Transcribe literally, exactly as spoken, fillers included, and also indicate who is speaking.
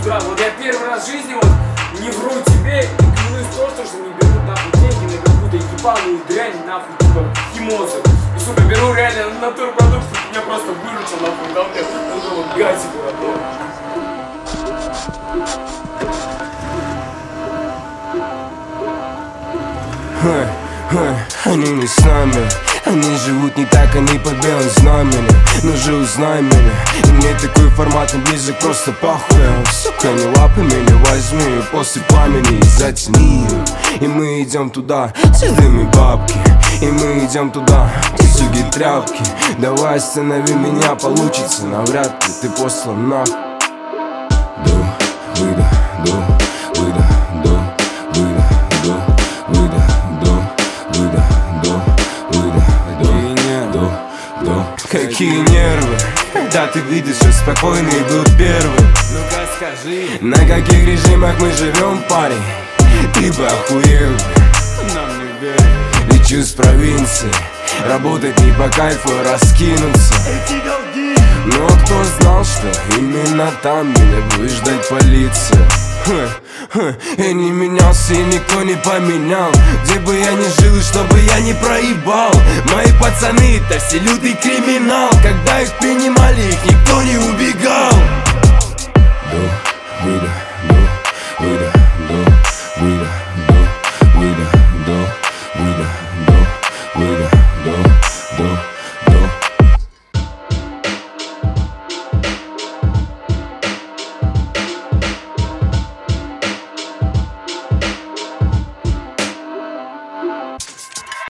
Speaker 1: утра. Вот я первый раз в жизни вот не вру тебе и клянусь то, что не беру нахуй деньги на какую-то ебаную дрянь, нахуй, типа химозу. И, сука, беру реально натурпродукт, меня просто выручил, нахуй, дал мне вот этого газика, нахуй.
Speaker 2: Они не с нами, они живут не так, они под белым знаменем. Ну же узнай меня, и мне такой формат не близок, просто похуй. Сука, не лапай меня, возьми ее после пламени и затяни ее. И мы идем туда, делаем и бабки. И мы идем туда, где суги тряпки. Давай останови меня, получится, навряд ли ты послан на. До, выдох, до, выдох, до, выдох, до, выдох, до, выдох, до, выдох, до, до, до. Какие нервы, когда ты видишь, что спокойный был первый.
Speaker 1: Ну-ка скажи,
Speaker 2: на каких режимах мы живем, парень? Ты бы охуел,
Speaker 1: нам не верь.
Speaker 2: Лечу с провинции, работать не по кайфу, раскинуться. Но кто знал, что именно там меня будет ждать полиция? Ха, ха, я не менялся и никто не поменял. Где бы я ни жил и что бы я ни проебал, мои пацаны это все лютый криминал. Когда их принимали, их никто не убегал. До, выдох.